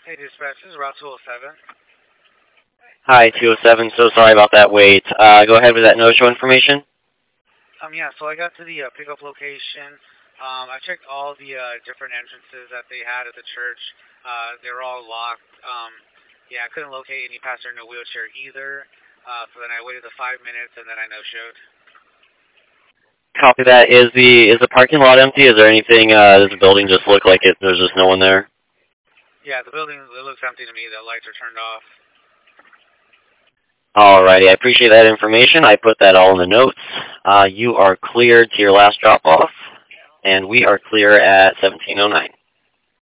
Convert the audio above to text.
Hey, dispatch, this is Route 207. Hi, 207. So sorry about that wait. Go ahead with that no-show information. Yeah, so I got to the pickup location. I checked all the different entrances that they had at the church. They were all locked. Yeah, I couldn't locate any passenger in a wheelchair either. So then I waited the 5 minutes and then I no-showed. Copy that. Is the parking lot empty? Is there anything? Does the building just look like there's just no one there? Yeah, the building, it looks empty to me. The lights are turned off. Alrighty, I appreciate that information. I put that all in the notes. You are cleared to your last drop-off, and we are clear at 1709.